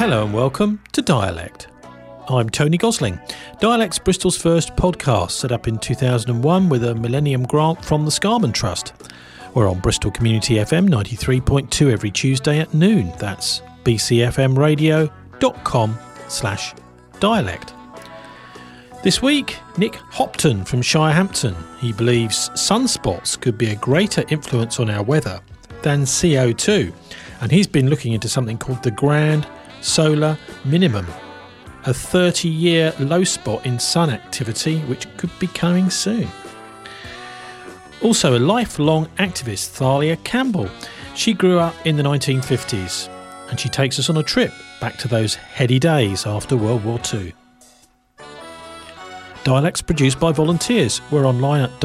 Hello and welcome to Dialect. I'm Tony Gosling. Dialect's Bristol's first podcast, set up in 2001 with a Millennium Grant from the Scarman Trust. We're on Bristol Community FM 93.2 every Tuesday at noon. That's bcfmradio.com/dialect. This week, Nick Hopton from Shirehampton. He believes sunspots could be a greater influence on our weather than CO2. And he's been looking into something called the Grand Solar Minimum, a 30-year low spot in sun activity which could be coming soon. Also, a lifelong activist, Thalia Campbell. She grew up in the 1950s and she takes us on a trip back to those heady days after World War II. Dialect's produced by volunteers. We're online at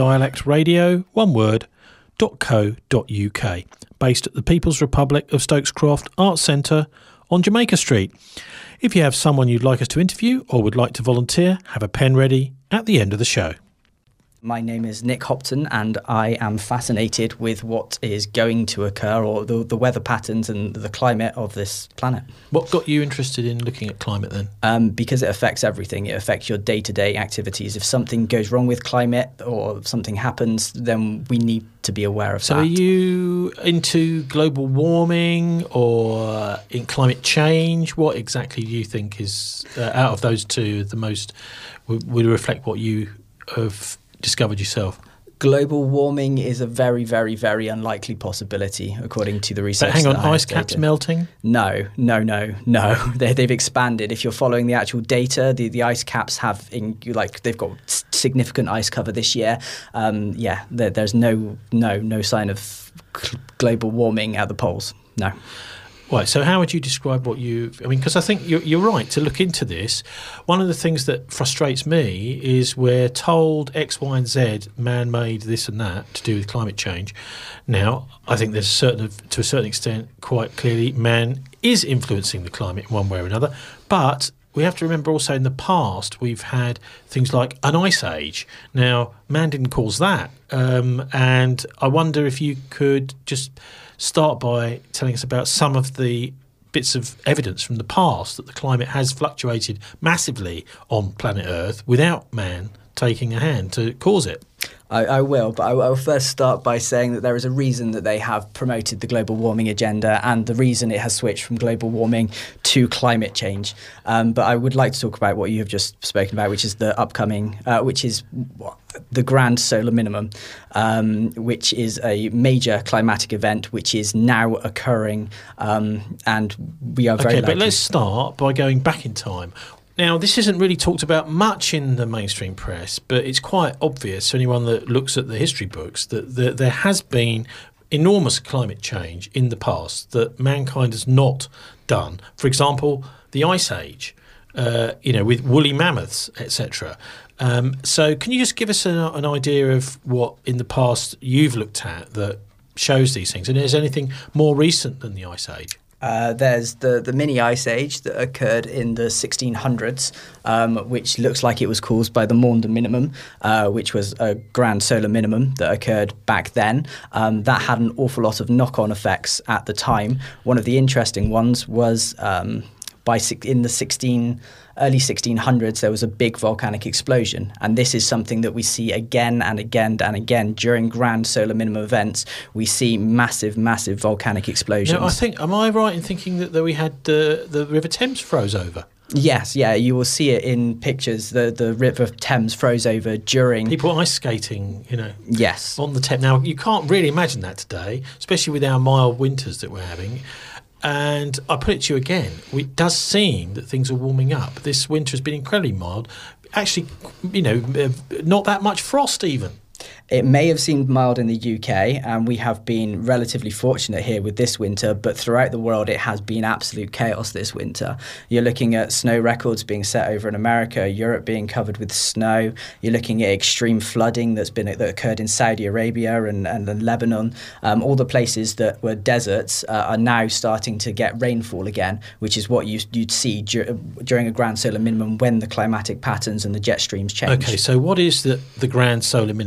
dialectradio.co.uk, based at the People's Republic of Stokes Croft Arts Centre on Jamaica Street. If you have someone you'd like us to interview or would like to volunteer, have a pen ready at the end of the show. My name is Nick Hopton and I am fascinated with what is going to occur, or the weather patterns and the climate of this planet. What got you interested in looking at climate then? Because it affects everything. It affects your day-to-day activities. If something goes wrong with climate or something happens, then we need to be aware of that. So are you into global warming or in climate change? What exactly do you think is, out of those two, the most would reflect what you have discovered yourself? Global warming is a very, very, very unlikely possibility, according to the research. But hang on, ice caps melting? No. They've expanded. If you're following the actual data, the ice caps they've got significant ice cover this year. There's no sign of global warming at the poles. No. Right, so how would you describe because I think you're right to look into this. One of the things that frustrates me is we're told X, Y and Z, man-made this and that to do with climate change. Now, I think there's to a certain extent, quite clearly, man is influencing the climate in one way or another. But we have to remember also in the past we've had things like an ice age. Now, man didn't cause that. And I wonder if you could just start by telling us about some of the bits of evidence from the past that the climate has fluctuated massively on planet Earth without man taking a hand to cause it. I will, but I will first start by saying that there is a reason that they have promoted the global warming agenda, and the reason it has switched from global warming to climate change. But I would like to talk about what you have just spoken about, which is the upcoming, the Grand Solar Minimum, which is a major climatic event which is now occurring, and we are very Okay, likely. but let's start by going back in time. Now, this isn't really talked about much in the mainstream press, but it's quite obvious to anyone that looks at the history books that there has been enormous climate change in the past that mankind has not done. For example, the Ice Age, with woolly mammoths, etc. So can you just give us an idea of what in the past you've looked at that shows these things? And is there anything more recent than the Ice Age? There's the mini ice age that occurred in the 1600s, which looks like it was caused by the Maunder minimum, which was a grand solar minimum that occurred back then. That had an awful lot of knock-on effects at the time. One of the interesting ones was in the early 1600s, there was a big volcanic explosion. And this is something that we see again and again and again during grand solar minimum events. We see massive, massive volcanic explosions. Now, am I right in thinking that we had the River Thames froze over? Yes, yeah, you will see it in pictures. The River Thames froze over during... People ice skating, Yes. On the Thames. Now, you can't really imagine that today, especially with our mild winters that we're having. And I put it to you again, it does seem that things are warming up. This winter has been incredibly mild. Actually, not that much frost even. It may have seemed mild in the UK, and we have been relatively fortunate here with this winter, but throughout the world it has been absolute chaos this winter. You're looking at snow records being set over in America, Europe being covered with snow. You're looking at extreme flooding that occurred in Saudi Arabia and Lebanon. All the places that were deserts are now starting to get rainfall again, which is what you'd see during a grand solar minimum when the climatic patterns and the jet streams change. Okay, so what is the grand solar minimum? What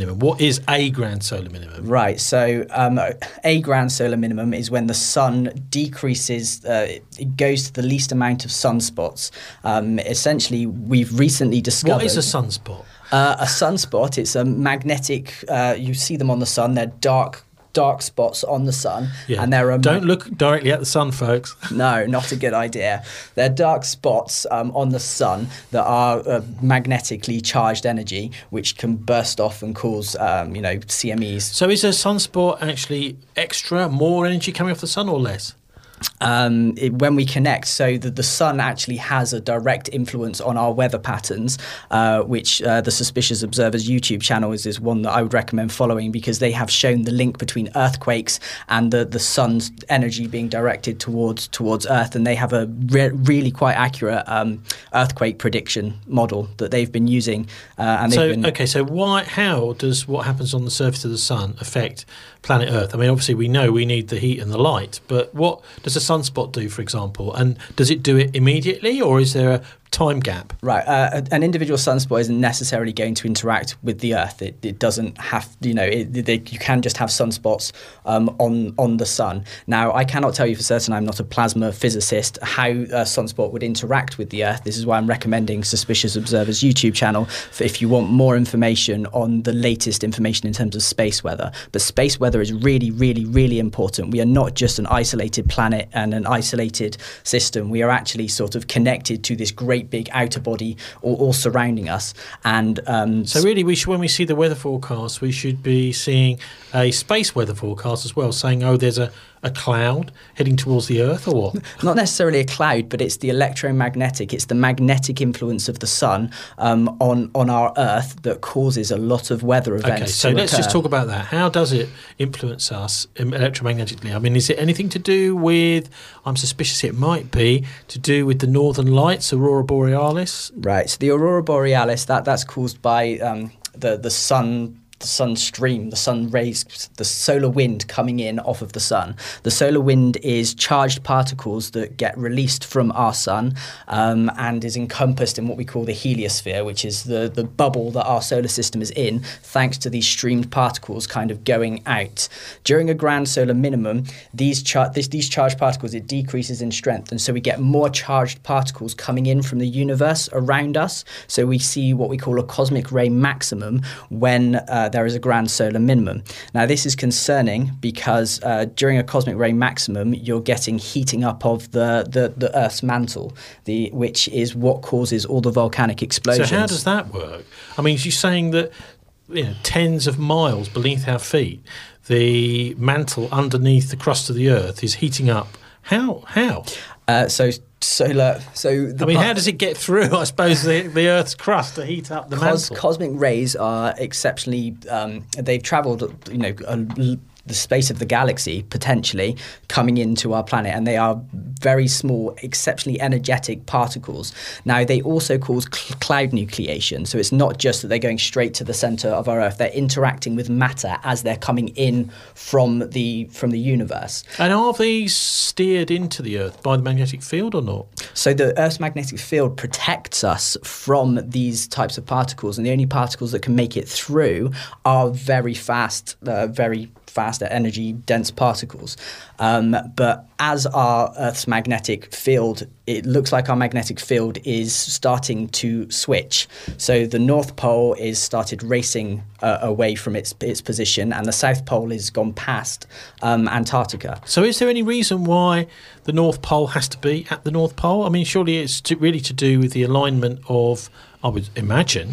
is a grand solar minimum? Right. So a grand solar minimum is when the sun decreases, it goes to the least amount of sunspots. Essentially, we've recently discovered... What is a sunspot? A sunspot, it's a magnetic, you see them on the sun, they're dark spots on the sun. Yeah. And they're Don't look directly at the sun, folks. No, not a good idea. They're dark spots on the sun that are magnetically charged energy, which can burst off and cause, CMEs. So is a sunspot actually more energy coming off the sun or less? When we connect, so the sun actually has a direct influence on our weather patterns, which the Suspicious Observers YouTube channel is one that I would recommend following, because they have shown the link between earthquakes and the sun's energy being directed towards Earth, and they have a really quite accurate earthquake prediction model that they've been using. So how does what happens on the surface of the sun affect planet Earth? I mean, obviously we know we need the heat and the light, but what does a sunspot do, for example? And does it do it immediately, or is there a time gap? Right. An individual sunspot isn't necessarily going to interact with the Earth. It doesn't have, you can just have sunspots on the sun. Now, I cannot tell you for certain, I'm not a plasma physicist, how a sunspot would interact with the Earth. This is why I'm recommending Suspicious Observers YouTube channel if you want more information on the latest information in terms of space weather. But space weather is really, really, really important. We are not just an isolated planet and an isolated system. We are actually sort of connected to this great big outer body all surrounding us. And so really, when we see the weather forecast, we should be seeing a space weather forecast as well, saying, oh, there's a cloud heading towards the Earth, or what? Not necessarily a cloud, but it's the electromagnetic. It's the magnetic influence of the sun on our Earth that causes a lot of weather events. Okay, so let's just talk about that. How does it influence us electromagnetically? I mean, is it anything to do with, I'm suspicious it might be, to do with the northern lights, Aurora Borealis? Right, so the Aurora Borealis, that's caused by the sun the sun stream, the sun rays, the solar wind coming in off of the sun. The solar wind is charged particles that get released from our sun and is encompassed in what we call the heliosphere, which is the bubble that our solar system is in, thanks to these streamed particles kind of going out. During a grand solar minimum, these charged particles, it decreases in strength, and so we get more charged particles coming in from the universe around us. So we see what we call a cosmic ray maximum when there is a grand solar minimum. Now, this is concerning because during a cosmic ray maximum, you're getting heating up of the Earth's mantle, which is what causes all the volcanic explosions. So how does that work? I mean, you're saying that tens of miles beneath our feet, the mantle underneath the crust of the Earth is heating up. How? How does it get through, I suppose, the Earth's crust to heat up the mantle? Cosmic rays are exceptionally, they've travelled, the space of the galaxy, potentially, coming into our planet, and they are very small, exceptionally energetic particles. Now, they also cause cloud nucleation, so it's not just that they're going straight to the centre of our Earth, they're interacting with matter as they're coming in from the universe. And are these steered into the Earth by the magnetic field or not? So the Earth's magnetic field protects us from these types of particles, and the only particles that can make it through are very fast energy dense particles. But as our Earth's magnetic field, it looks like our magnetic field is starting to switch. So the North Pole is started racing away from its position, and the South Pole has gone past Antarctica. So is there any reason why the North Pole has to be at the North Pole? I mean, surely it's really to do with the alignment of, I would imagine,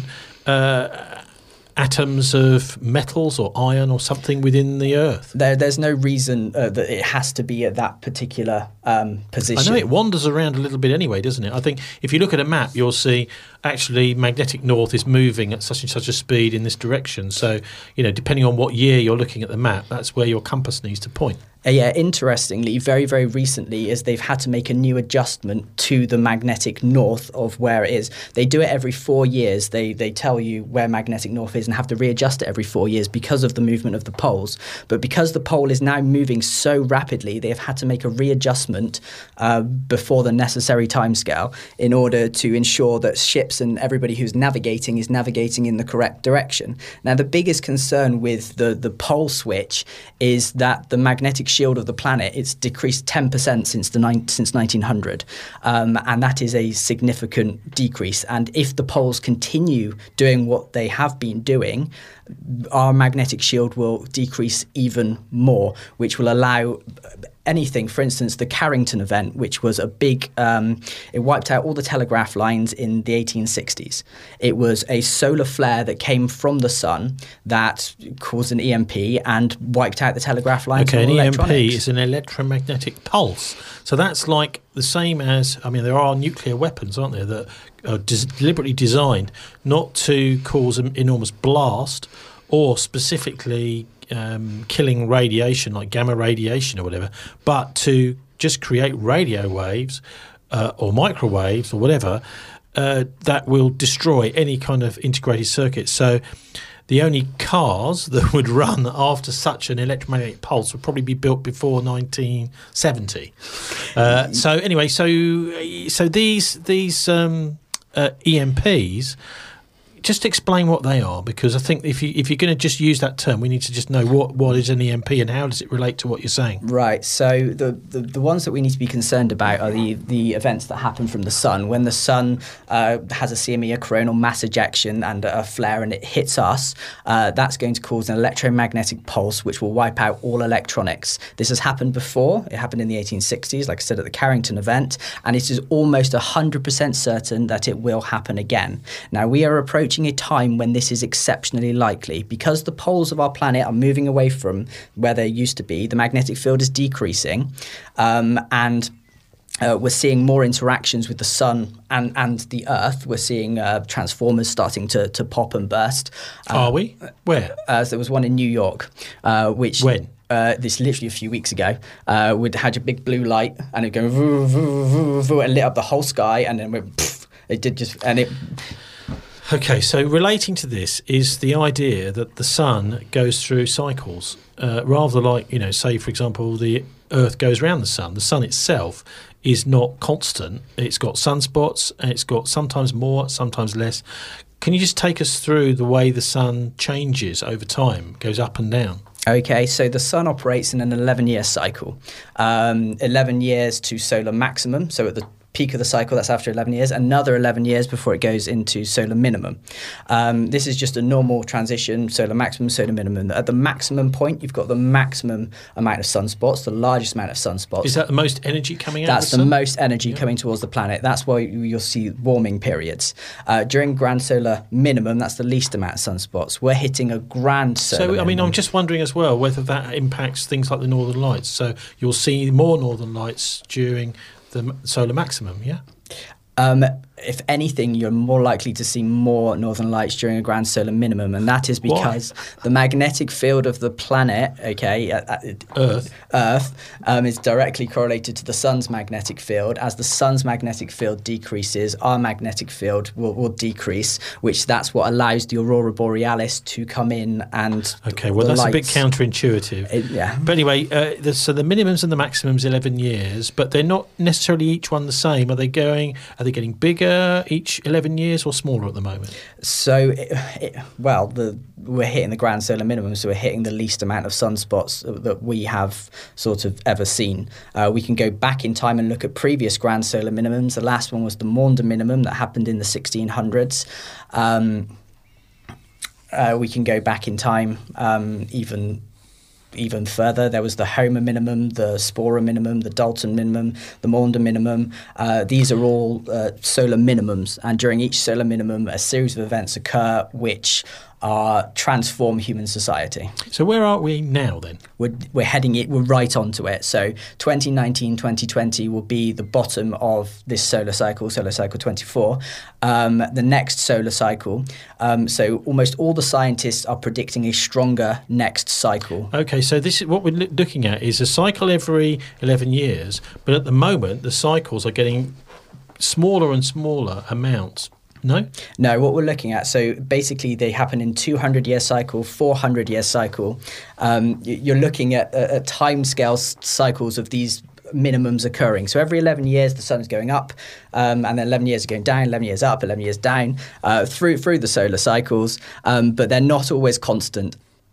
atoms of metals or iron or something within the Earth. There's no reason that it has to be at that particular position. I know it wanders around a little bit anyway, doesn't it? I think if you look at a map, you'll see actually magnetic north is moving at such and such a speed in this direction. So, depending on what year you're looking at the map, that's where your compass needs to point. Yeah, interestingly, very, very recently, is they've had to make a new adjustment to the magnetic north of where it is. They do it every 4 years. They tell you where magnetic north is and have to readjust it every 4 years because of the movement of the poles. But because the pole is now moving so rapidly, they've had to make a readjustment before the necessary timescale in order to ensure that ships and everybody who's navigating is navigating in the correct direction. Now, the biggest concern with the pole switch is that the magnetic shield of the planet, it's decreased 10% since 1900, and that is a significant decrease. And if the poles continue doing what they have been doing, our magnetic shield will decrease even more, which will allow anything. For instance, the Carrington event, which was a big, it wiped out all the telegraph lines in the 1860s. It was a solar flare that came from the sun that caused an EMP and wiped out the telegraph lines. Okay, an EMP is an electromagnetic pulse. So that's like the same as, I mean, there are nuclear weapons, aren't there, that are deliberately designed not to cause an enormous blast or specifically killing radiation like gamma radiation or whatever, but to just create radio waves or microwaves or whatever that will destroy any kind of integrated circuit. So the only cars that would run after such an electromagnetic pulse would probably be built before 1970. So anyway, so these EMPs, just explain what they are, because I think if you're going to just use that term, we need to just know what is an EMP and how does it relate to what you're saying. Right. So the ones that we need to be concerned about are the events that happen from the sun. When the sun has a CME, a coronal mass ejection, and a flare, and it hits us, that's going to cause an electromagnetic pulse which will wipe out all electronics. This has happened before. It happened in the 1860s, like I said, at the Carrington event, and it is almost 100% certain that it will happen again. Now, we are approaching a time when this is exceptionally likely because the poles of our planet are moving away from where they used to be. The magnetic field is decreasing, and we're seeing more interactions with the sun and the Earth. We're seeing transformers starting to pop and burst. Are we? Where? There was one in New York, which... When? This literally a few weeks ago, had a big blue light and it go voo, voo, voo, voo, and lit up the whole sky, and then it did just, and it... Okay, so relating to this is the idea that the sun goes through cycles, rather like, say, for example, the Earth goes around the sun. The sun itself is not constant. It's got sunspots, and it's got sometimes more, sometimes less. Can you just take us through the way the sun changes over time, goes up and down? Okay, so the sun operates in an 11-year cycle. 11 years to solar maximum, so at the peak of the cycle, that's after 11 years, another 11 years before it goes into solar minimum. This is just a normal transition, solar maximum, solar minimum. At the maximum point, you've got the maximum amount of sunspots, the largest amount of sunspots. Is that the most energy coming out That's of the sun? That's the most energy coming towards the planet. That's why you'll see warming periods. During grand solar minimum, that's the least amount of sunspots. We're hitting a grand solar minimum. I mean, I'm just wondering as well whether that impacts things like the northern lights. So you'll see more northern lights during the solar maximum, yeah? If anything, you're more likely to see more northern lights during a grand solar minimum, and that is because the magnetic field of the planet, Earth, is directly correlated to the sun's magnetic field. As the sun's magnetic field decreases, our magnetic field will decrease, that's what allows the aurora borealis to come in and Okay, well, that's lights. A bit counterintuitive. Yeah. But anyway, so the minimums and the maximums 11 years, but they're not necessarily each one the same. Are they getting bigger each 11 years or smaller at the moment? So, we're hitting the grand solar minimum, so we're hitting the least amount of sunspots that we have sort of ever seen. We can go back in time and look at previous grand solar minimums. The last one was the Maunder minimum that happened in the 1600s. We can go back in time even further. There was the Homer minimum, the Spora minimum, the Dalton minimum, the Maunder minimum. These are all solar minimums, and during each solar minimum, a series of events occur which transform human society. So where are we now then? We're heading it. We're right onto it. So 2019, 2020 will be the bottom of this solar cycle 24. The next solar cycle. So almost all the scientists are predicting a stronger next cycle. Okay, so this is what we're looking at is a cycle every 11 years, but at the moment the cycles are getting smaller and smaller amounts. No, what we're looking at, so basically they happen in 200-year cycle, 400-year cycle. You're looking at timescale cycles of these minimums occurring. So every 11 years the sun's going up, and then 11 years are going down, 11 years up, 11 years down, through the solar cycles, but they're not always constant.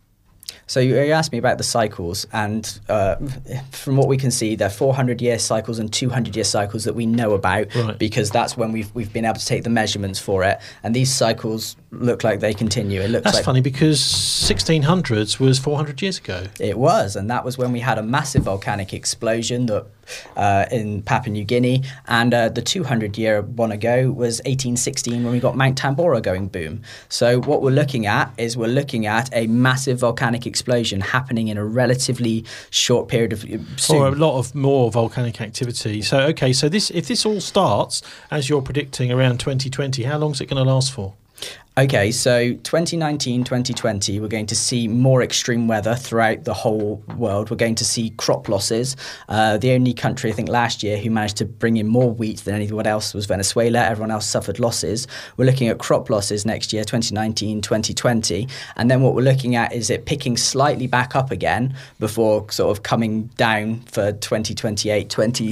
So you asked me about the cycles, and from what we can see, they're 400-year cycles and 200-year cycles that we know about, right, because that's when we've been able to take the measurements for it. And these cycles look like they continue. That's funny, because 1600s was 400 years ago. It was, and that was when we had a massive volcanic explosion that in Papua New Guinea, and the 200-year one ago was 1816 when we got Mount Tambora going boom. So what we're looking at is a massive volcanic explosion happening in a relatively short period of soon. Or a lot of more volcanic activity. So okay, so if this all starts as you're predicting around 2020, how long is it going to last for? Okay, so 2019, 2020, we're going to see more extreme weather throughout the whole world. We're going to see crop losses. The only country, I think, last year who managed to bring in more wheat than anyone else was Venezuela. Everyone else suffered losses. We're looking at crop losses next year, 2019, 2020. And then what we're looking at is it picking slightly back up again before sort of coming down for 2028,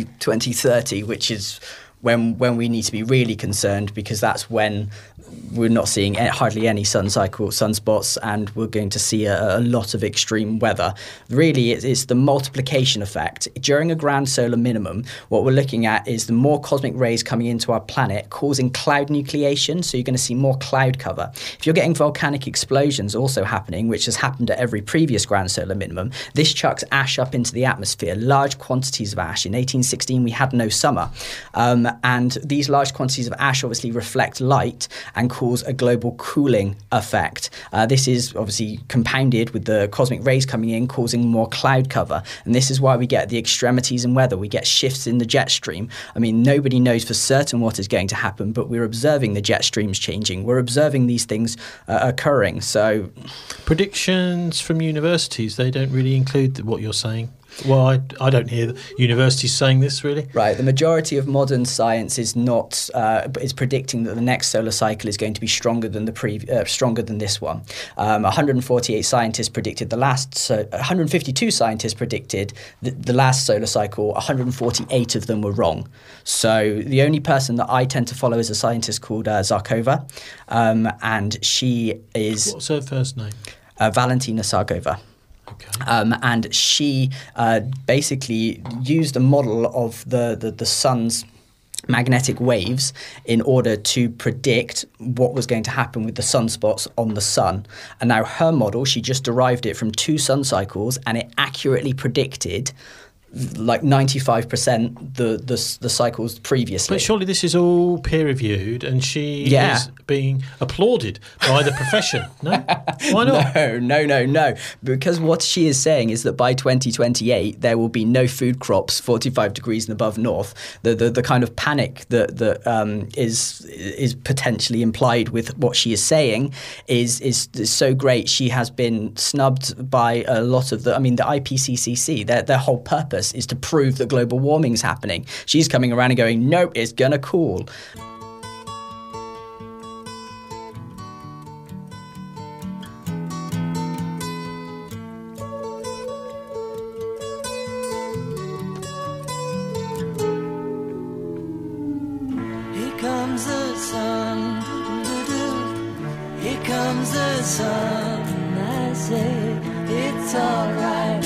2030, which is when we need to be really concerned, because that's when we're not seeing hardly any sunspots, and we're going to see a lot of extreme weather. Really, it's the multiplication effect. During a grand solar minimum, what we're looking at is the more cosmic rays coming into our planet causing cloud nucleation, so you're going to see more cloud cover. If you're getting volcanic explosions also happening, which has happened at every previous grand solar minimum, this chucks ash up into the atmosphere, large quantities of ash. In 1816, we had no summer. And these large quantities of ash obviously reflect light and cause a global cooling effect. This is obviously compounded with the cosmic rays coming in, causing more cloud cover. And this is why we get the extremities in weather. We get shifts in the jet stream. I mean, nobody knows for certain what is going to happen, but we're observing the jet streams changing. We're observing these things occurring. So, predictions from universities, they don't really include what you're saying. Well, I don't hear universities saying this, really. Right. The majority of modern science is not is predicting that the next solar cycle is going to be stronger than stronger than this one. 148 scientists predicted the last. 152 scientists predicted the last solar cycle. 148 of them were wrong. So the only person that I tend to follow is a scientist called Zarkova, and she is. What's her first name? Valentina Zarkova. Okay. And she basically used a model of the sun's magnetic waves in order to predict what was going to happen with the sunspots on the sun. And now her model, she just derived it from 2 sun cycles, and it accurately predicted like 95% the cycles previously. But surely this is all peer-reviewed, and she is being applauded by the profession. No? Why not? No. Because what she is saying is that by 2028, there will be no food crops 45 degrees and above north. The kind of panic that is potentially implied with what she is saying is so great. She has been snubbed by a lot of the IPCC. Their whole purpose is to prove that global warming is happening. She's coming around and going, nope, it's gonna cool. Here comes the sun, here comes the sun, I say it's alright.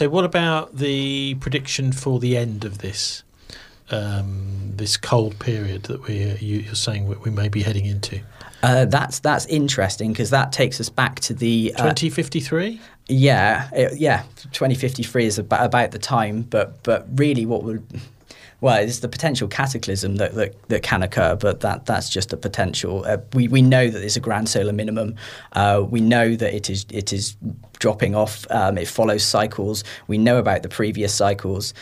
so what about the prediction for the end of this this cold period that you're saying we may be heading into? That's interesting because that takes us back to the 2053. Yeah, 2053 is about the time, but really what would... Well, it's the potential cataclysm that can occur, but that's just a potential. We know that it's a grand solar minimum. We know that it is dropping off. It follows cycles. We know about the previous cycles.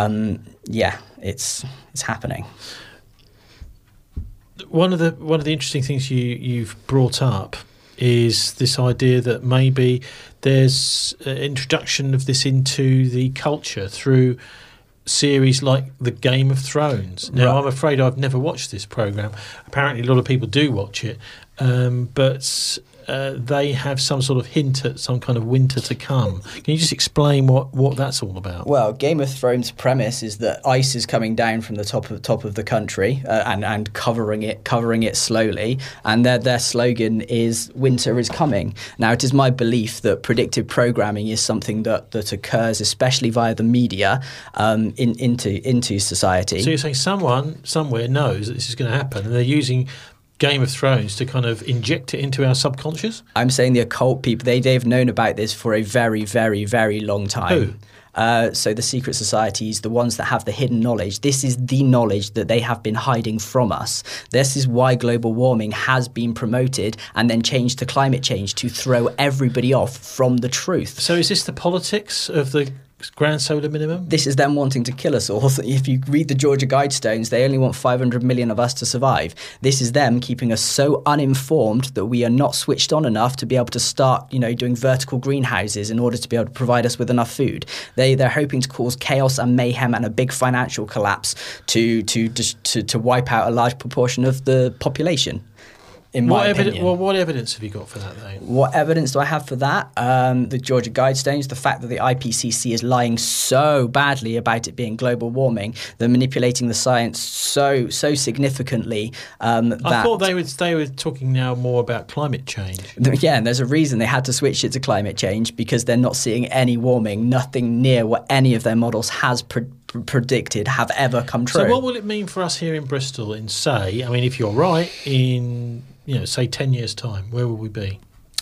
It's happening. One of the interesting things you've brought up is this idea that maybe there's introduction of this into the culture through series like the Game of Thrones. Now, right. I'm afraid I've never watched this programme. Apparently a lot of people do watch it, but they have some sort of hint at some kind of winter to come. Can you just explain what that's all about? Well, Game of Thrones' premise is that ice is coming down from the top of the country and covering it slowly, and their slogan is "Winter is coming." Now, it is my belief that predictive programming is something that occurs, especially via the media, into society. So you're saying someone somewhere knows that this is going to happen, and they're using Game of Thrones to kind of inject it into our subconscious? I'm saying the occult people, they've known about this for a very, very, very long time. Who? So the secret societies, the ones that have the hidden knowledge, this is the knowledge that they have been hiding from us. This is why global warming has been promoted and then changed to climate change, to throw everybody off from the truth. So is this the politics of the grand solar minimum? This is them wanting to kill us all. If you read the Georgia Guidestones, they only want 500 million of us to survive. This is them keeping us so uninformed that we are not switched on enough to be able to start, doing vertical greenhouses in order to be able to provide us with enough food. They're hoping to cause chaos and mayhem and a big financial collapse to wipe out a large proportion of the population. What evidence have you got for that, though? What evidence do I have for that? The Georgia Guidestones, the fact that the IPCC is lying so badly about it being global warming, they're manipulating the science so significantly. I thought they were talking now more about climate change. Yeah, and there's a reason they had to switch it to climate change, because they're not seeing any warming, nothing near what any of their models has predicted have ever come true. So what will it mean for us here in Bristol in, say, if you're right, in say 10 years' time, where will we be?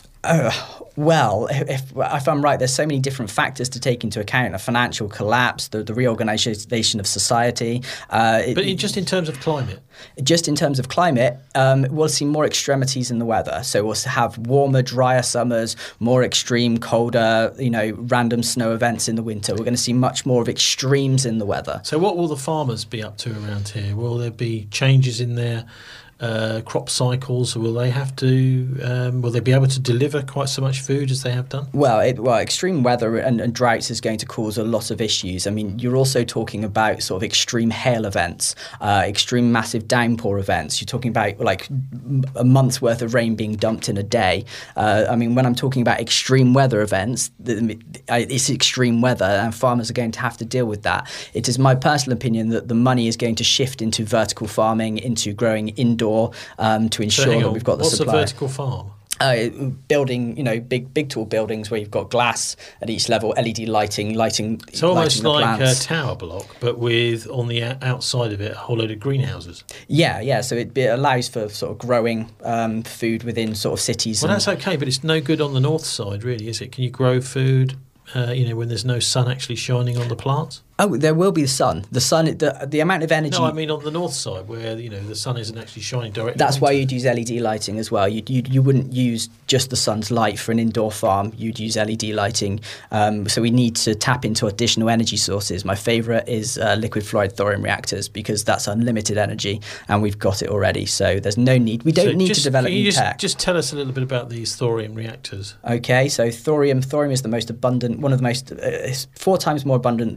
Well, if I'm right, there's so many different factors to take into account: a financial collapse, the reorganisation of society. But just in terms of climate? Just in terms of climate, we'll see more extremities in the weather. So we'll have warmer, drier summers, more extreme, colder, random snow events in the winter. We're going to see much more of extremes in the weather. So what will the farmers be up to around here? Will there be changes in their crop cycles? Will they have to? Will they be able to deliver quite so much food as they have done? Well, extreme weather and droughts is going to cause a lot of issues. You're also talking about sort of extreme hail events, extreme massive downpour events. You're talking about like a month's worth of rain being dumped in a day. When I'm talking about extreme weather events, it's extreme weather, and farmers are going to have to deal with that. It is my personal opinion that the money is going to shift into vertical farming, into growing indoor. To ensure that we've got the supply. What's a vertical farm? Building, big tall buildings where you've got glass at each level, LED lighting. So almost like plants. A tower block, but with on the outside of it a whole load of greenhouses. Yeah. So it allows for sort of growing food within sort of cities. Well, that's okay, but it's no good on the north side, really, is it? Can you grow food, when there's no sun actually shining on the plants? Oh, there will be the sun. The amount of energy. No, on the north side where the sun isn't actually shining directly. That's why you'd use LED lighting as well. You wouldn't use just the sun's light for an indoor farm. You'd use LED lighting. So we need to tap into additional energy sources. My favourite is liquid fluoride thorium reactors, because that's unlimited energy and we've got it already. So there's no need. We don't need to develop new tech. Just tell us a little bit about these thorium reactors. Okay, so thorium is the most abundant, one of the most, it's 4 times more abundant than uranium.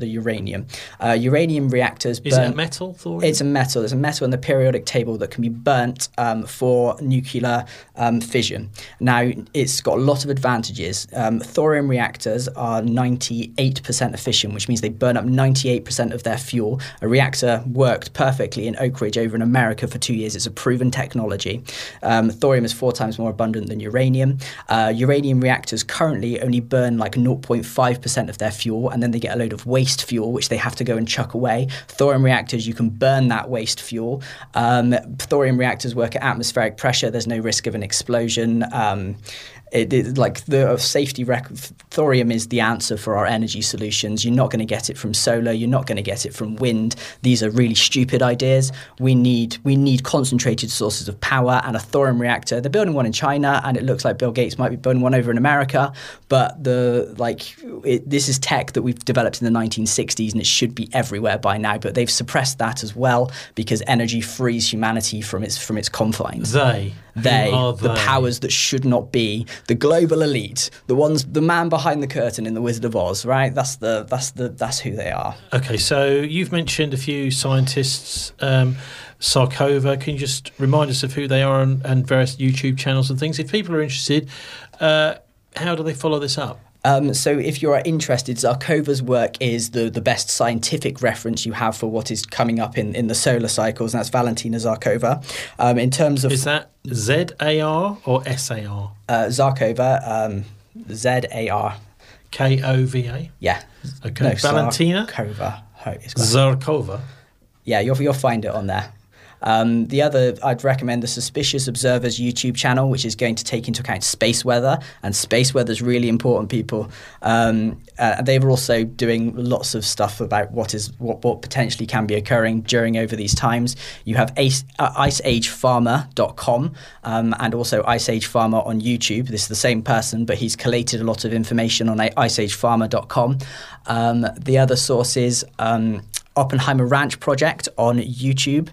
uranium. Uranium reactors Is it a metal, thorium? It's a metal. There's a metal in the periodic table that can be burnt for nuclear fission. Now, it's got a lot of advantages. Thorium reactors are 98% efficient, which means they burn up 98% of their fuel. A reactor worked perfectly in Oak Ridge over in America for 2 years. It's a proven technology. Thorium is 4 times more abundant than uranium. Uranium reactors currently only burn like 0.5% of their fuel, and then they get a load of waste fuel, which they have to go and chuck away. Thorium reactors, you can burn that waste fuel. Thorium reactors work at atmospheric pressure. There's no risk of an explosion. Thorium is the answer for our energy solutions. You're not going to get it from solar. You're not going to get it from wind. These are really stupid ideas. We need concentrated sources of power, and a thorium reactor. They're building one in China, and it looks like Bill Gates might be building one over in America. But this is tech that we've developed in the 1960s, and it should be everywhere by now. But they've suppressed that as well because energy frees humanity from its confines. The powers that should not be, the global elite, the man behind the curtain in The Wizard of Oz, right? That's who they are. Okay, so you've mentioned a few scientists, Sarkova. Can you just remind us of who they are and various YouTube channels and things? If people are interested, how do they follow this up? So if you are interested, Zarkova's work is the best scientific reference you have for what is coming up in the solar cycles, and that's Valentina Zarkova. In terms of... Is that Z-A-R or S-A-R? Zarkova, Z-A-R. K-O-V-A? Yeah. Okay. No, Valentina? Zarkova. Yeah, you'll find it on there. The other, I'd recommend the Suspicious Observers YouTube channel, which is going to take into account space weather, and space weather is really important, people. They were also doing lots of stuff about what potentially can be occurring over these times. You have IceAgeFarmer.com and also Ice Age Farmer on YouTube. This is the same person, but he's collated a lot of information on IceAgeFarmer.com. The other source is Oppenheimer Ranch Project on YouTube.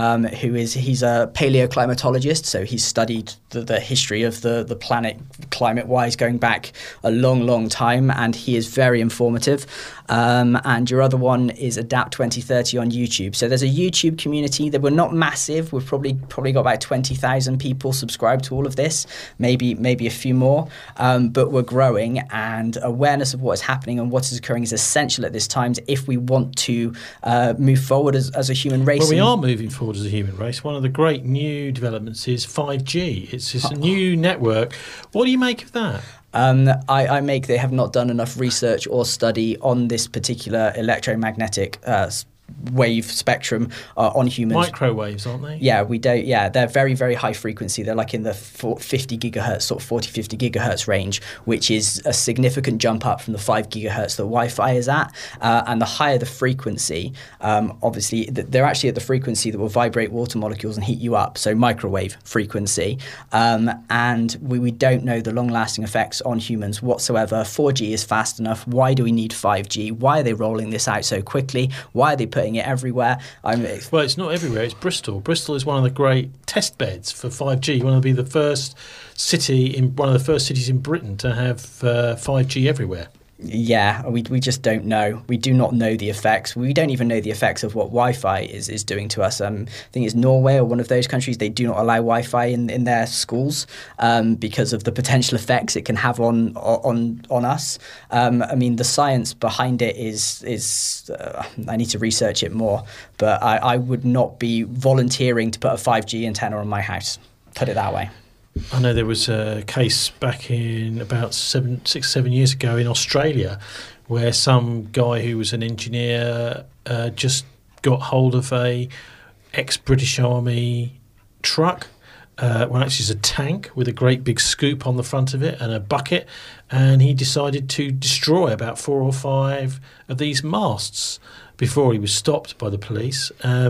He's a paleoclimatologist, so he's studied the history of the planet climate-wise going back a long time, and he is very informative. And your other one is Adapt 2030 on YouTube. So there's a YouTube community that we're not massive. We've probably got about 20,000 people subscribed to all of this, maybe a few more, but we're growing, and awareness of what is happening and what is occurring is essential at this time if we want to move forward as a human race. Well, we are moving forward as a human race. One of the great new developments is 5G. It's a new network. What do you make of that? I make they have not done enough research or study on this particular electromagnetic wave spectrum on humans. Microwaves, aren't they? Yeah, we don't. Yeah, they're very, very high frequency. They're like in the 50 gigahertz, sort of 40, 50 gigahertz range, which is a significant jump up from the 5 gigahertz that Wi-Fi is at. And the higher the frequency, obviously, they're actually at the frequency that will vibrate water molecules and heat you up. So microwave frequency. And we don't know the long-lasting effects on humans whatsoever. 4G is fast enough. Why do we need 5G? Why are they rolling this out so quickly? Why are they putting it everywhere? Well, it's not everywhere. It's Bristol. Bristol is one of the great test beds for 5G. You want to be the first one of the first cities in Britain to have 5G everywhere. Yeah, we just don't know. We do not know the effects. We don't even know the effects of what Wi-Fi is doing to us. I think it's Norway or one of those countries. They do not allow Wi-Fi in their schools because of the potential effects it can have on us. I mean, the science behind it is I need to research it more, but I would not be volunteering to put a 5G antenna on my house. Put it that way. I know there was a case back in about 7 years ago in Australia where some guy who was an engineer just got hold of a ex-British Army truck. Well, actually it's a tank with a great big scoop on the front of it and a bucket, and he decided to destroy about 4 or 5 of these masts before he was stopped by the police.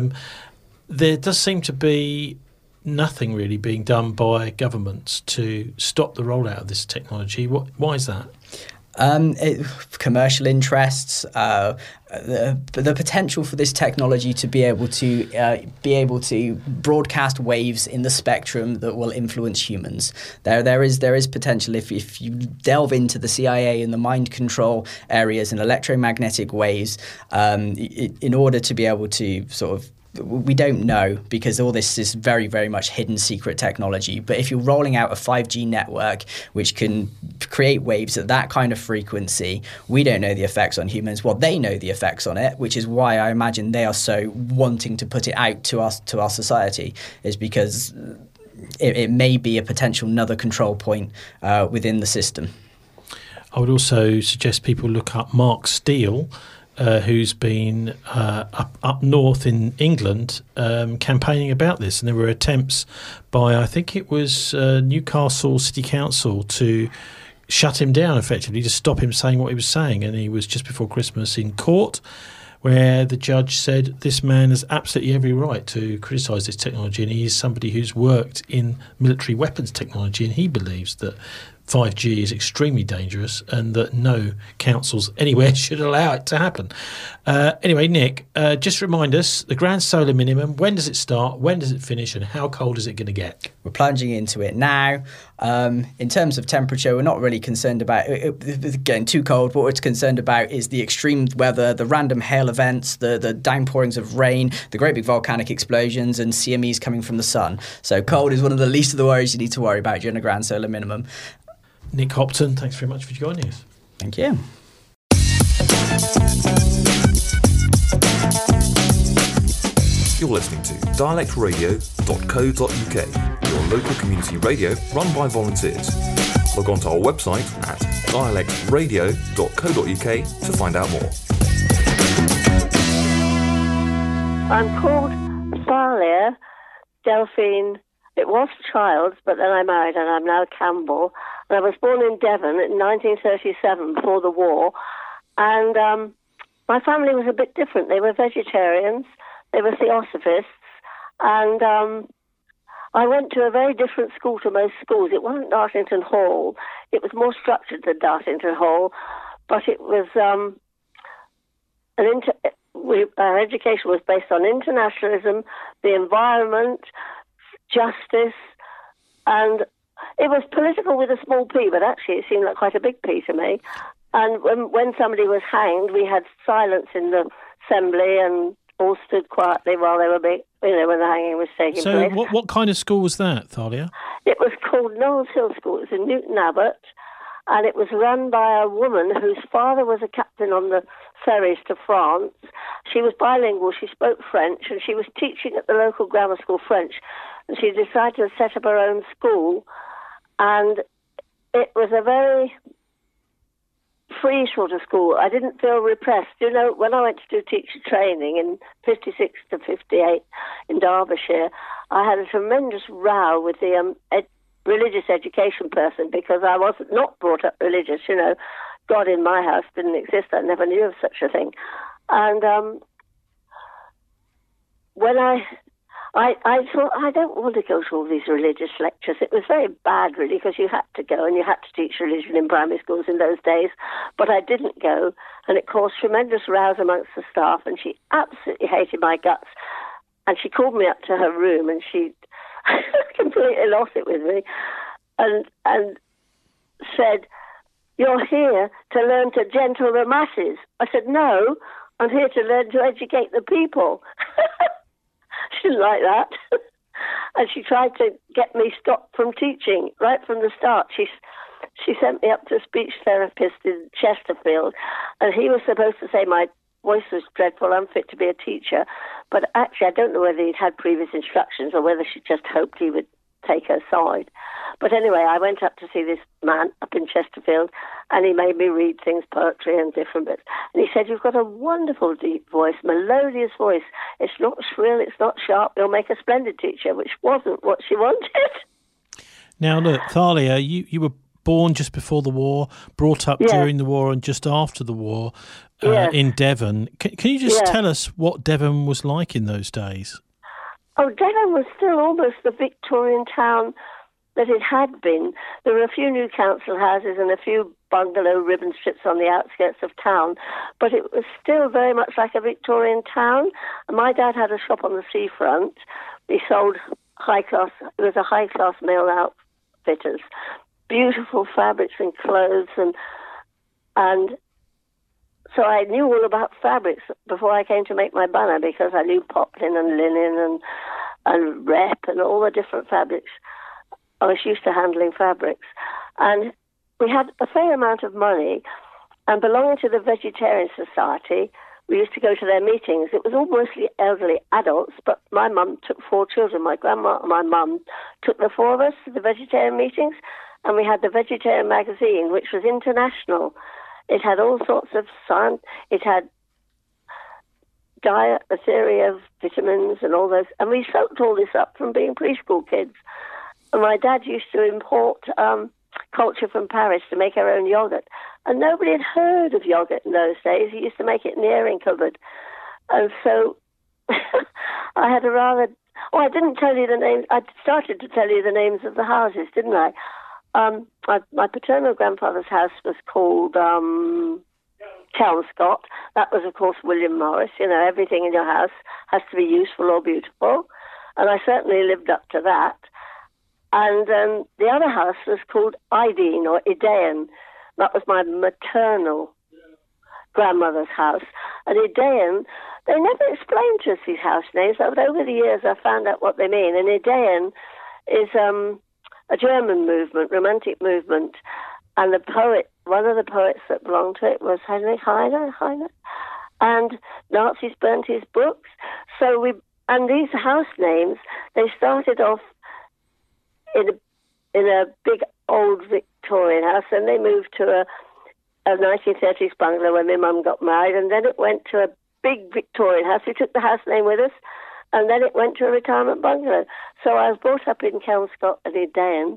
There does seem to be nothing really being done by governments to stop the rollout of this technology. Why is that? Commercial interests, the potential for this technology to be able to broadcast waves in the spectrum that will influence humans. There is potential if you delve into the CIA and the mind control areas and electromagnetic waves, in order to be able to sort of. We don't know, because all this is very, very much hidden secret technology. But if you're rolling out a 5G network which can create waves at that kind of frequency, we don't know the effects on humans. Well, they know the effects on it, which is why I imagine they are so wanting to put it out to our society, is because it may be a potential another control point within the system. I would also suggest people look up Mark Steele, who's been up north in England campaigning about this. And there were attempts by, I think it was Newcastle City Council, to shut him down effectively, to stop him saying what he was saying. And he was just before Christmas in court, where the judge said this man has absolutely every right to criticise this technology, and he is somebody who's worked in military weapons technology, and he believes that 5G is extremely dangerous and that no councils anywhere should allow it to happen. Anyway, Nick, just remind us, the grand solar minimum, when does it start, when does it finish, and how cold is it going to get? We're plunging into it now. In terms of temperature, we're not really concerned about it getting too cold. What we're concerned about is the extreme weather, the random hail events, the downpourings of rain, the great big volcanic explosions, and CMEs coming from the sun. So cold is one of the least of the worries you need to worry about during a grand solar minimum. Nick Hopton, thanks very much for joining us. Thank you. You're listening to dialectradio.co.uk, your local community radio run by volunteers. Log on to our website at dialectradio.co.uk to find out more. I'm called Thalia Delphine. It was Childs, but then I married and I'm now Campbell. And I was born in Devon in 1937, before the war. And my family was a bit different. They were vegetarians. They were theosophists. And I went to a very different school to most schools. It wasn't Dartington Hall. It was more structured than Dartington Hall. But it was our education was based on internationalism, the environment, justice, and it was political with a small p, but actually it seemed like quite a big P to me. And when somebody was hanged, we had silence in the assembly and all stood quietly while they were when the hanging was taking place. So what kind of school was that, Thalia? It was called Knowles Hill School. It was in Newton Abbot, and it was run by a woman whose father was a captain on the ferries to France. She was bilingual. She spoke French, and she was teaching at the local grammar school French. And she decided to set up her own school, and it was a very free sort of school. I didn't feel repressed. You know, when I went to do teacher training in 56 to 58 in Derbyshire, I had a tremendous row with the religious education person because I was not brought up religious. You know, God in my house didn't exist. I never knew of such a thing. And when I thought, I don't want to go to all these religious lectures. It was very bad, really, because you had to go and you had to teach religion in primary schools in those days. But I didn't go, and it caused tremendous rows amongst the staff, and she absolutely hated my guts. And she called me up to her room, and she completely lost it with me, and said, "You're here to learn to gentle the masses." I said, "No, I'm here to learn to educate the people." She didn't like that. And she tried to get me stopped from teaching right from the start. She sent me up to a speech therapist in Chesterfield, and he was supposed to say my voice was dreadful, unfit to be a teacher. But actually, I don't know whether he'd had previous instructions or whether she just hoped he would take her side. But anyway, I went up to see this man up in Chesterfield, and he made me read things, poetry and different bits. And he said, "You've got a wonderful deep voice, melodious voice. It's not shrill, it's not sharp. You'll make a splendid teacher," which wasn't what she wanted. Now, look, Thalia, you were born just before the war, brought up during the war and just after the war in Devon. Can you just tell us what Devon was like in those days? Oh, Devon was still almost the Victorian town that it had been. There were a few new council houses and a few bungalow ribbon strips on the outskirts of town, but it was still very much like a Victorian town. And my dad had a shop on the seafront. He sold high-class, it was a high-class male outfitters, beautiful fabrics and clothes, and so I knew all about fabrics before I came to make my banner, because I knew poplin and linen and rep and all the different fabrics. I was used to handling fabrics. And we had a fair amount of money, and belonging to the Vegetarian Society, we used to go to their meetings. It was all mostly elderly adults, but my mum took 4 children. My grandma and my mum took the 4 of us to the vegetarian meetings, and we had the Vegetarian magazine, which was international. It had all sorts of science. It had diet, a theory of vitamins and all those. And we soaked all this up from being preschool kids. And my dad used to import culture from Paris to make our own yogurt. And nobody had heard of yogurt in those days. He used to make it in the airing cupboard. And so I had a rather... Oh, I didn't tell you the names. I started to tell you the names of the houses, didn't I? My paternal grandfather's house was called Chelmscott. That was, of course, William Morris. You know, everything in your house has to be useful or beautiful. And I certainly lived up to that. And the other house was called Ideen or Idean. That was my maternal grandmother's house. And Idean, they never explained to us these house names, but over the years I found out what they mean. And Idean is... a German movement, romantic movement, and the poet, one of the poets that belonged to it was Heinrich Heine, and Nazis burnt his books. So and these house names, they started off in a big old Victorian house, and they moved to a 1930s bungalow when my mum got married, and then it went to a big Victorian house. We took the house name with us. And then it went to a retirement bungalow. So I was brought up in Kelmscott and Idean.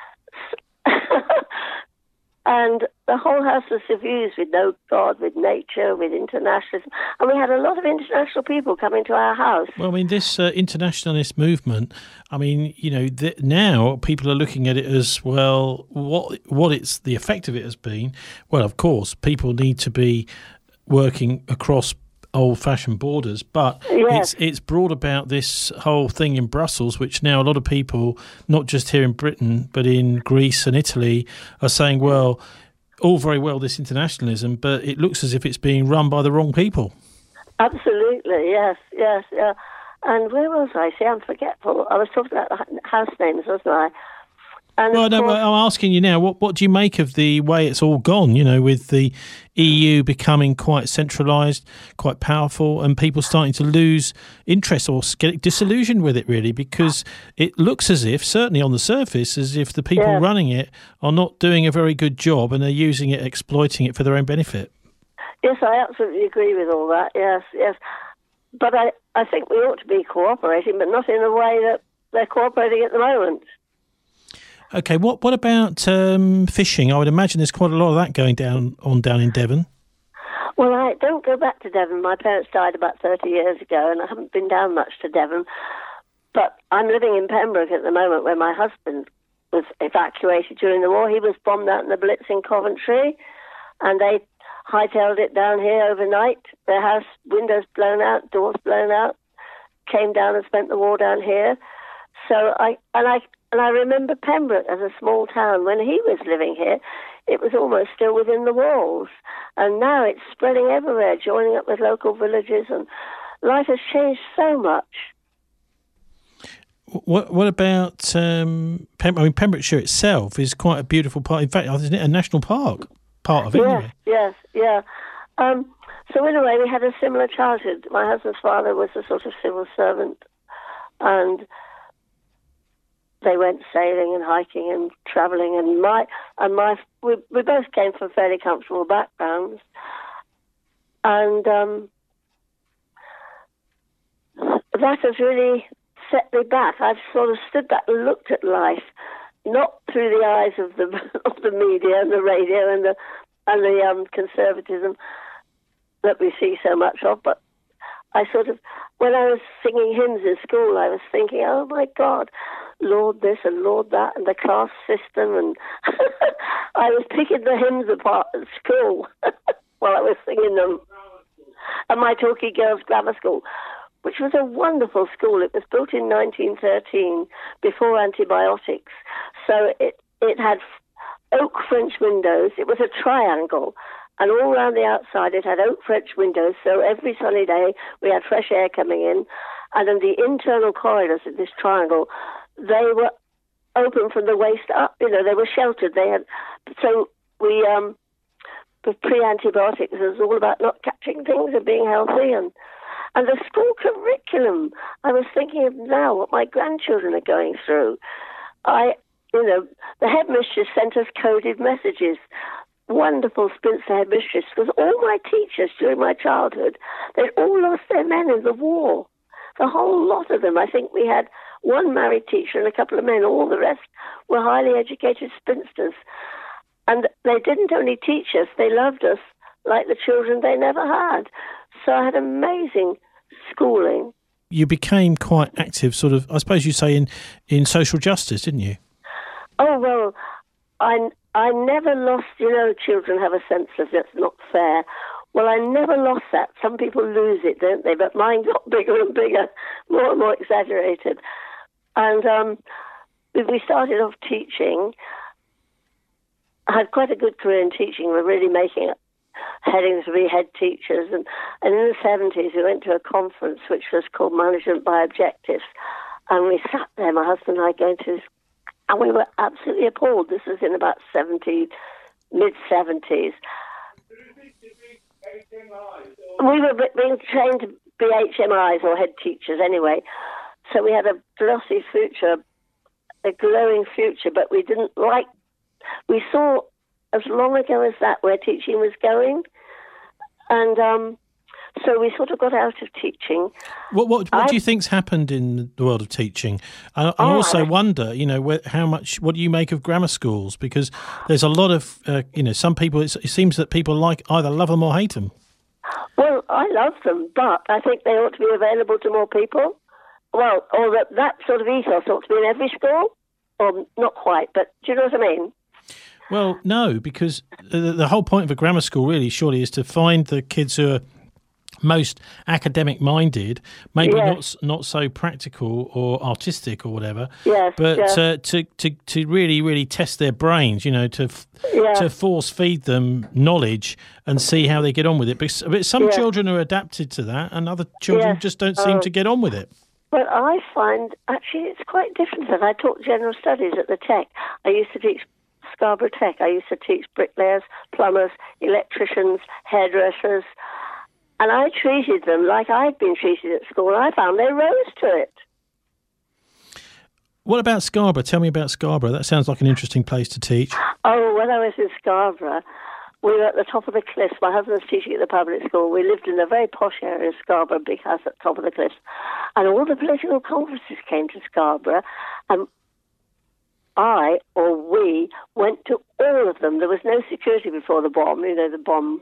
And the whole house was suffused with no God, with nature, with internationalism. And we had a lot of international people coming to our house. Well, I mean, this internationalist movement, I mean, you know, now people are looking at it as, well, what it's the effect of it has been. Well, of course, people need to be working across old-fashioned borders, but yes. it's brought about this whole thing in Brussels, which now a lot of people, not just here in Britain, but in Greece and Italy, are saying, well, all very well, this internationalism, but it looks as if it's being run by the wrong people. Absolutely, yes. And where was I? See, I'm forgetful. I was talking about the house names, wasn't I? And well, no, I'm asking you now, what do you make of the way it's all gone, you know, with the EU becoming quite centralised, quite powerful, and people starting to lose interest or get disillusioned with it, really, because it looks as if, certainly on the surface, as if the people running it are not doing a very good job and they're using it, exploiting it for their own benefit. Yes, I absolutely agree with all that, yes. But I think we ought to be cooperating, but not in the way that they're cooperating at the moment. Okay, what about fishing? I would imagine there's quite a lot of that going down in Devon. Well, I don't go back to Devon. My parents died about 30 years ago, and I haven't been down much to Devon. But I'm living in Pembroke at the moment, where my husband was evacuated during the war. He was bombed out in the Blitz in Coventry, and they hightailed it down here overnight. Their house, windows blown out, doors blown out, came down and spent the war down here. So I remember Pembroke as a small town. When he was living here, it was almost still within the walls. And now it's spreading everywhere, joining up with local villages, and life has changed so much. What about Pembrokeshire itself is quite a beautiful part. In fact, isn't it a national park? Part of it, anyway. Yes. So in a way, we had a similar childhood. My husband's father was a sort of civil servant, and they went sailing and hiking and travelling, and we both came from fairly comfortable backgrounds, and that has really set me back. I've sort of stood back and looked at life, not through the eyes of the media and the radio and the conservatism that we see so much of, but when I was singing hymns in school, I was thinking, oh my God, Lord this and Lord that, and the class system, and I was picking the hymns apart at school while I was singing them. And my Torquay Girls Grammar School, which was a wonderful school. It was built in 1913, before antibiotics. So it had oak French windows. It was a triangle. And all around the outside, it had oak French windows. So every sunny day, we had fresh air coming in. And in the internal corridors of this triangle, they were open from the waist up. They were sheltered. With pre-antibiotics, it was all about not catching things and being healthy. And the school curriculum, I was thinking of now what my grandchildren are going through. The headmistress sent us coded messages. Wonderful spinster headmistress, because all my teachers during my childhood, they'd all lost their men in the war. The whole lot of them. I think we had one married teacher and a couple of men. All the rest were highly educated spinsters. And they didn't only teach us, they loved us like the children they never had. So I had amazing schooling. You became quite active, sort of, I suppose you say, in social justice, didn't you? Oh, well, I never lost, children have a sense of that's not fair. Well, I never lost that. Some people lose it, don't they? But mine got bigger and bigger, more and more exaggerated. And we started off teaching. I had quite a good career in teaching. We're really making it, heading to be head teachers. And in the 70s, we went to a conference which was called Management by Objectives. And we sat there, my husband and I, going to this, and we were absolutely appalled. This was in about mid-70s. We were being trained to be HMIs, or head teachers anyway. So we had a glossy future, a glowing future, but we didn't like. We saw as long ago as that where teaching was going, and so we sort of got out of teaching. What do you think's happened in the world of teaching? I also wonder, what do you make of grammar schools? Because there's a lot of, some people. It seems that people either love them or hate them. Well, I love them, but I think they ought to be available to more people. Well, or that sort of ethos ought to be in every school, or not quite, but do you know what I mean? Well, no, because the whole point of a grammar school really, surely, is to find the kids who are most academic minded, maybe not so practical or artistic or whatever, but to really, really test their brains, to force feed them knowledge and see how they get on with it. But some children are adapted to that, and other children just don't seem to get on with it. But I find actually it's quite different. I taught general studies at the Tech. I used to teach Scarborough Tech. I used to teach bricklayers, plumbers, electricians, hairdressers. And I treated them like I'd been treated at school. I found they rose to it. What about Scarborough? Tell me about Scarborough. That sounds like an interesting place to teach. Oh, when I was in Scarborough, we were at the top of the cliffs. My husband was teaching at the public school. We lived in a very posh area in Scarborough, big house at the top of the cliffs. And all the political conferences came to Scarborough. And we went to all of them. There was no security before the bomb, the bomb.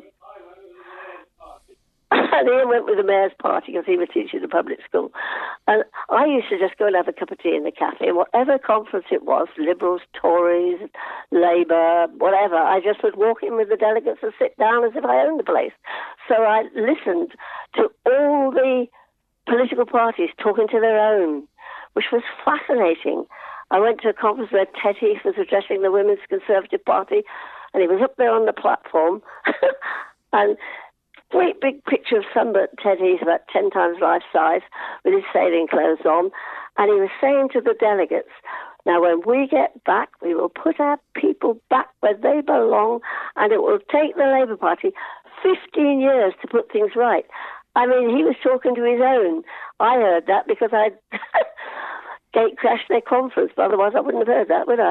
And Ian went with the mayor's party because he was teaching the public school. And I used to just go and have a cup of tea in the cafe. And whatever conference it was, Liberals, Tories, Labour, whatever, I just would walk in with the delegates and sit down as if I owned the place. So I listened to all the political parties talking to their own, which was fascinating. I went to a conference where Ted Heath was addressing the Women's Conservative Party, and he was up there on the platform, and great big picture of sunburnt Ted Heath, about 10 times life size, with his sailing clothes on. And he was saying to the delegates, now when we get back, we will put our people back where they belong, and it will take the Labour Party 15 years to put things right. I mean, he was talking to his own. I heard that because I gate crashed their conference, but otherwise I wouldn't have heard that, would I?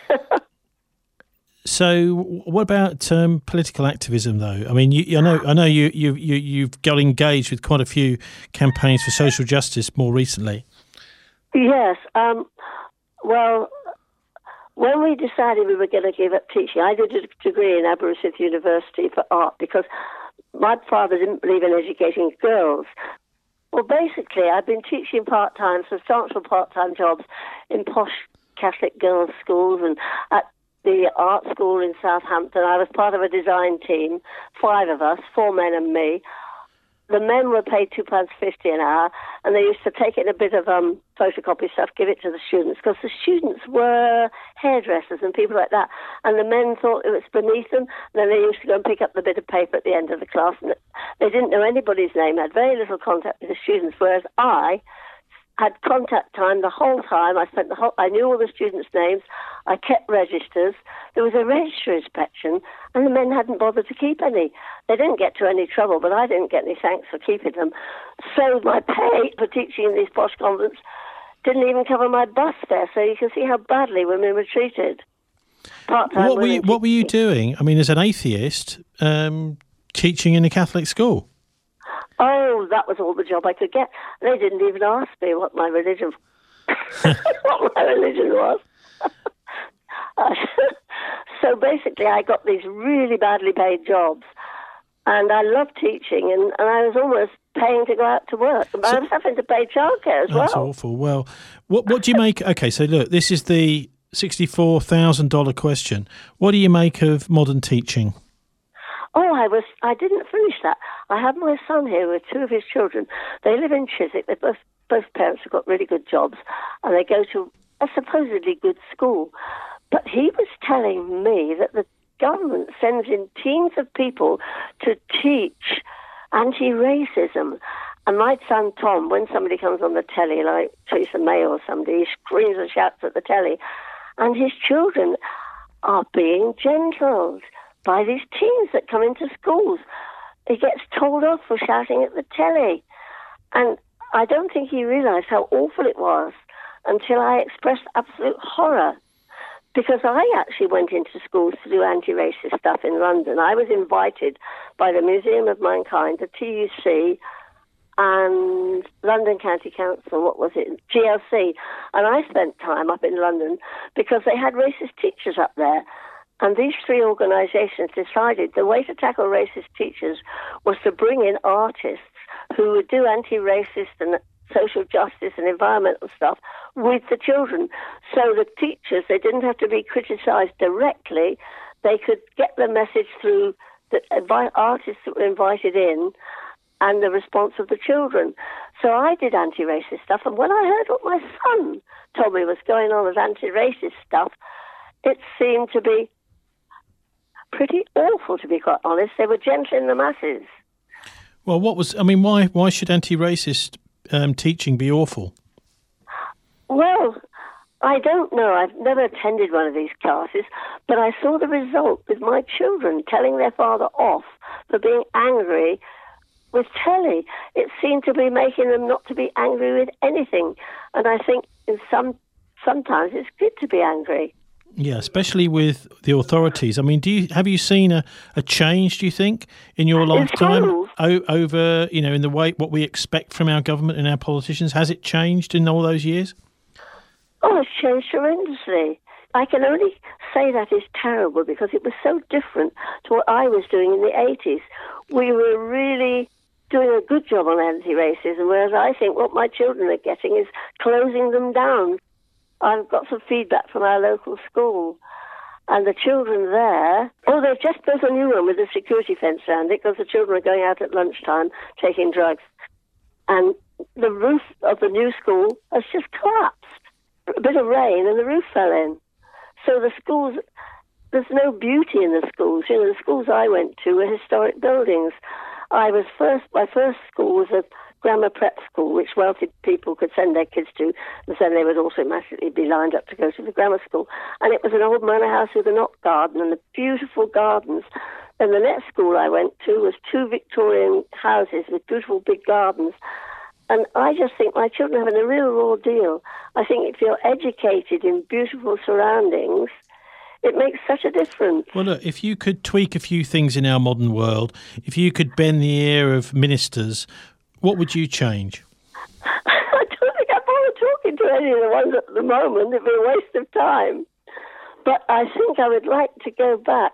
So, what about political activism, though? I mean, I know you've got engaged with quite a few campaigns for social justice more recently. Yes. Well, when we decided we were going to give up teaching, I did a degree in Aberystwyth University for art because my father didn't believe in educating girls. Well, basically, I've been teaching part-time, substantial part-time jobs in posh Catholic girls' schools and at the art school in Southampton. I was part of a design team, 5 of us, 4 men and me. The men were paid £2.50 an hour, and they used to take in a bit of photocopy stuff, give it to the students, because the students were hairdressers and people like that, and the men thought it was beneath them. And then they used to go and pick up the bit of paper at the end of the class, and they didn't know anybody's name, had very little contact with the students, whereas I had contact time the whole time. I knew all the students' names. I kept registers. There was a register inspection, and the men hadn't bothered to keep any. They didn't get to any trouble, but I didn't get any thanks for keeping them. So my pay for teaching in these posh convents didn't even cover my bus fare, so you can see how badly women were treated. Part-time What were you doing? I mean, as an atheist, teaching in a Catholic school? Oh, that was all the job I could get. They didn't even ask me what my religion was. So basically, I got these really badly paid jobs, and I loved teaching, and I was almost paying to go out to work. But I was having to pay childcare as well. That's awful. Well, what do you make? Okay, so look, this is the $64,000 question. What do you make of modern teaching? Oh, I didn't finish that. I have my son here with 2 of his children. They live in Chiswick. They both parents have got really good jobs, and they go to a supposedly good school. But he was telling me that the government sends in teams of people to teach anti-racism. And my son Tom, when somebody comes on the telly, like Theresa May or somebody, he screams and shouts at the telly. And his children are being gentled by these teams that come into schools. He gets told off for shouting at the telly. And I don't think he realised how awful it was until I expressed absolute horror. Because I actually went into schools to do anti-racist stuff in London. I was invited by the Museum of Mankind, the TUC, and London County Council, GLC. And I spent time up in London because they had racist teachers up there. And these 3 organisations decided the way to tackle racist teachers was to bring in artists who would do anti-racist and social justice and environmental stuff with the children. So the teachers, they didn't have to be criticised directly. They could get the message through the artists that were invited in and the response of the children. So I did anti-racist stuff, and when I heard what my son told me was going on as anti-racist stuff, it seemed to be pretty awful, to be quite honest. They were gentling the masses. Well, why should anti-racist teaching be awful? Well, I don't know. I've never attended one of these classes, but I saw the result with my children telling their father off for being angry with telly. It seemed to be making them not to be angry with anything. And I think sometimes it's good to be angry. Yeah, especially with the authorities. I mean, have you seen a change, do you think, in your lifetime over, in the way what we expect from our government and our politicians? Has it changed in all those years? Oh, it's changed tremendously. I can only say that is terrible because it was so different to what I was doing in the 80s. We were really doing a good job on anti-racism, whereas I think what my children are getting is closing them down. I've got some feedback from our local school, and the children there, they've just built a new one with a security fence around it because the children are going out at lunchtime taking drugs. And the roof of the new school has just collapsed. A bit of rain and the roof fell in. So the schools, there's no beauty in the schools. The schools I went to were historic buildings. My first school was a grammar prep school, which wealthy people could send their kids to, and then they would automatically be lined up to go to the grammar school. And it was an old manor house with a knot garden and the beautiful gardens. And the next school I went to was 2 Victorian houses with beautiful big gardens. And I just think my children are having a real raw deal. I think if you're educated in beautiful surroundings, it makes such a difference. Well, look, if you could tweak a few things in our modern world, if you could bend the ear of ministers, what would you change? I don't think I bother talking to any of the ones at the moment. It'd be a waste of time. But I think I would like to go back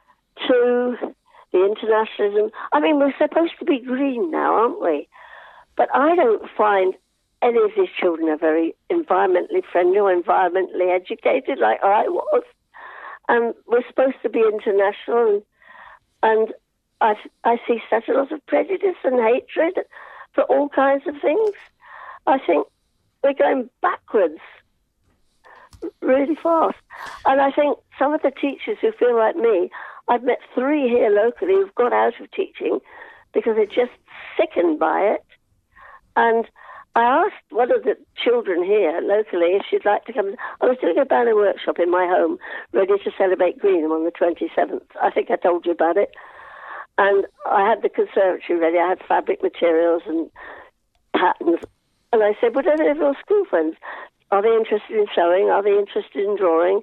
to the internationalism. I mean, we're supposed to be green now, aren't we? But I don't find any of these children are very environmentally friendly or environmentally educated like I was. And we're supposed to be international, and I see such a lot of prejudice and hatred for all kinds of things. I think we're going backwards really fast. And I think some of the teachers who feel like me, I've met 3 here locally who've got out of teaching because they're just sickened by it. And I asked one of the children here locally if she'd like to come. I was doing a banner workshop in my home, ready to celebrate Greenham on the 27th. I think I told you about it. And I had the conservatory ready. I had fabric materials and patterns. And I said, would any of your school friends, are they interested in sewing? Are they interested in drawing?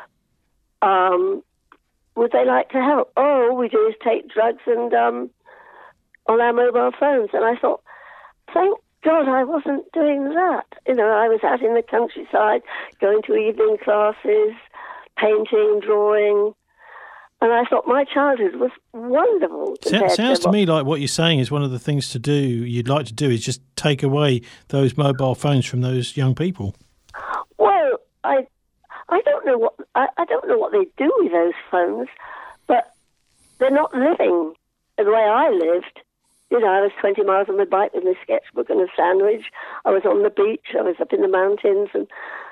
Would they like to help? Oh, all we do is take drugs and on our mobile phones. And I thought, thank God I wasn't doing that. You know, I was out in the countryside, going to evening classes, painting, drawing. And I thought my childhood was wonderful. Sounds to me like what you're saying is one of the things to do, you'd like to do, is just take away those mobile phones from those young people. Well, I don't know what I don't know what they do with those phones, but they're not living the way I lived. You know, I was 20 miles on my bike with my sketchbook and a sandwich. I was on the beach. I was up in the mountains, and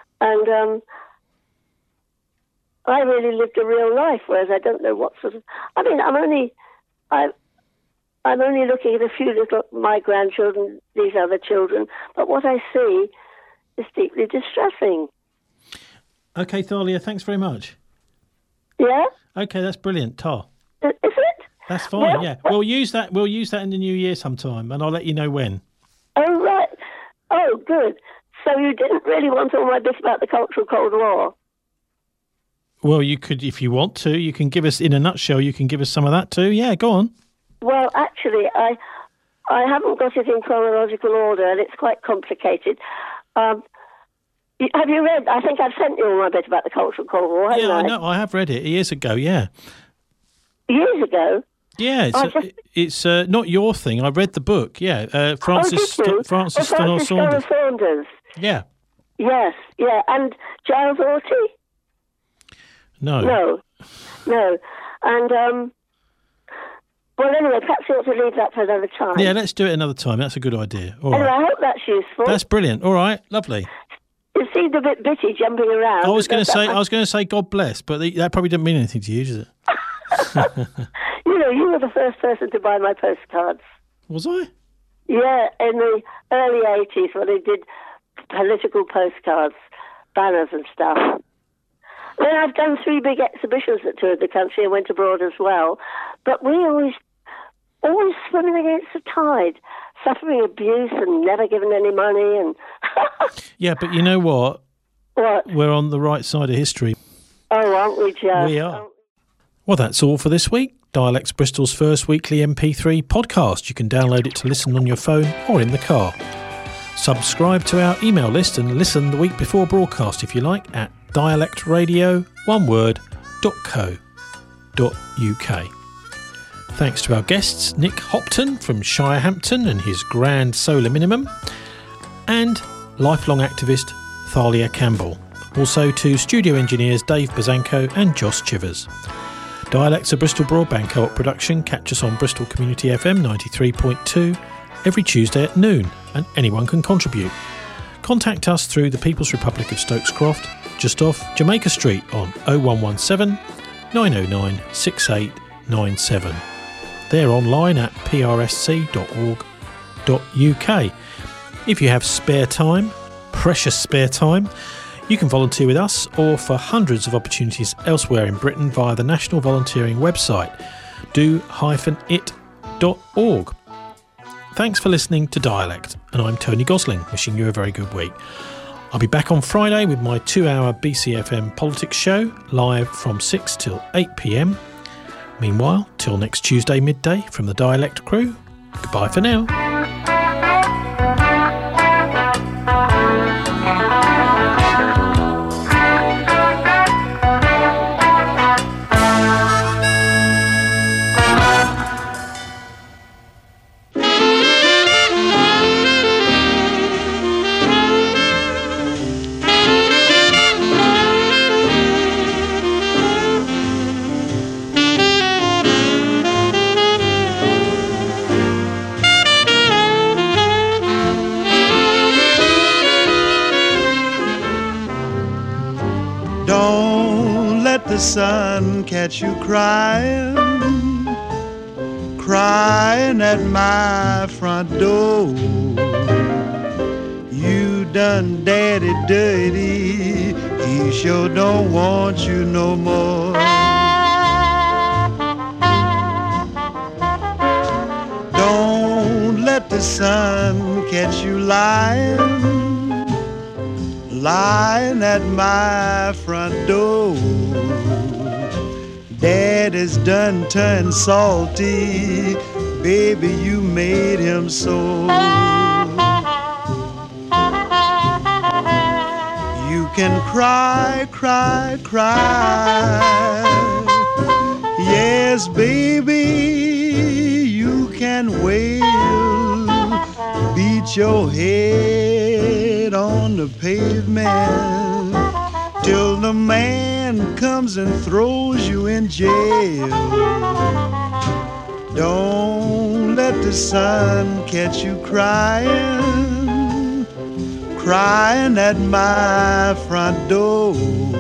I really lived a real life. Whereas I don't know what sort of. I mean, I'm only looking at a few little my grandchildren, these other children, but what I see is deeply distressing. Okay, Thalia, thanks very much. Yeah. Okay, that's brilliant, Tar. Is it? That's fine. Yeah, we'll use that in the new year sometime, and I'll let you know when. Oh right. Oh, good. So you didn't really want all my bits about the cultural Cold War? Well, you could, if you want to. You can give us, in a nutshell, you can give us some of that too. Yeah, go on. Well, actually, I haven't got it in chronological order, and it's quite complicated. Have you read? I think I've sent you all my bit about the cultural Cold War, haven't I? Yeah, I know. I have read it years ago. Yeah. Years ago. Yeah, it's not your thing. I read the book. Yeah, Francis Francis Saunders. Yeah. Yes, yeah, and Giles Orty. No. And well, anyway, perhaps you ought to leave that for another time. Yeah, let's do it another time. That's a good idea. All anyway, right. I hope that's useful. That's brilliant. All right, lovely. You seemed a bit bitty jumping around. I was going to say God bless, but that probably didn't mean anything to you, does it? You know, you were the first person to buy my postcards. Was I? Yeah, in the early 80s when they did political postcards, banners and stuff. Then I've done 3 big exhibitions that toured the country and went abroad as well. But we always swimming against the tide, suffering abuse and never given any money. And yeah, but you know what? What? We're on the right side of history. Oh, aren't we just? We are. Well, that's all for this week. Dialects Bristol's first weekly MP3 podcast. You can download it to listen on your phone or in the car. Subscribe to our email list and listen the week before broadcast if you like at dialectradio.co.uk. Thanks to our guests, Nick Hopton from Shirehampton and his Grand Solar Minimum, and lifelong activist Thalia Campbell. Also to studio engineers Dave Bazanko and Joss Chivers. Dialects, a Bristol Broadband Co-op production. Catch us on Bristol Community FM 93.2 every Tuesday at noon, and anyone can contribute. Contact us through the People's Republic of Stokes Croft, just off Jamaica Street on 0117 909 6897. They're online at prsc.org.uk. If you have spare time, precious spare time, you can volunteer with us or for hundreds of opportunities elsewhere in Britain via the National Volunteering website, do-it.org. Thanks for listening to Dialect, and I'm Tony Gosling, wishing you a very good week. I'll be back on Friday with my 2-hour BCFM politics show, live from 6 till 8 p.m. Meanwhile, till next Tuesday midday from the Dialect crew, goodbye for now. let the sun catch you crying, crying at my front door. You done daddy dirty, he sure don't want you no more. Don't let the sun catch you lying, lying at my front door. Daddy's done turned salty, baby, you made him so. You can cry, cry, cry. Yes, baby, you can wail, beat your head on the pavement till the man comes and throws you in jail. Don't let the sun catch you crying, crying at my front door.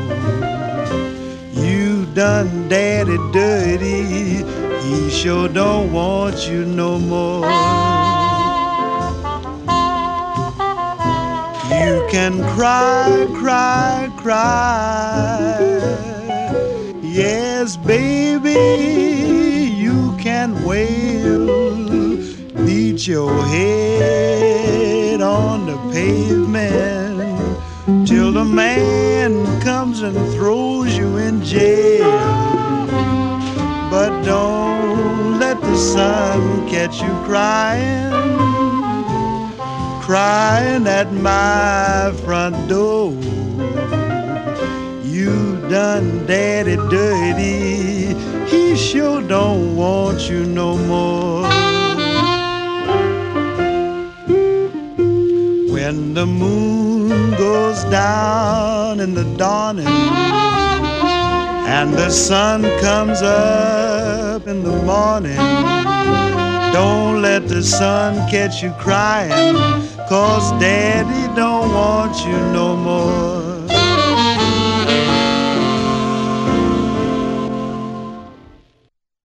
You done daddy dirty, he sure don't want you no more. You can cry, cry, cry. Yes, baby, you can wail, beat your head on the pavement till the man comes and throws you in jail. But don't let the sun catch you crying, crying at my front door. You done daddy dirty, he sure don't want you no more. When the moon goes down in the dawning and the sun comes up in the morning, don't let the sun catch you crying, 'cause daddy don't want you no more.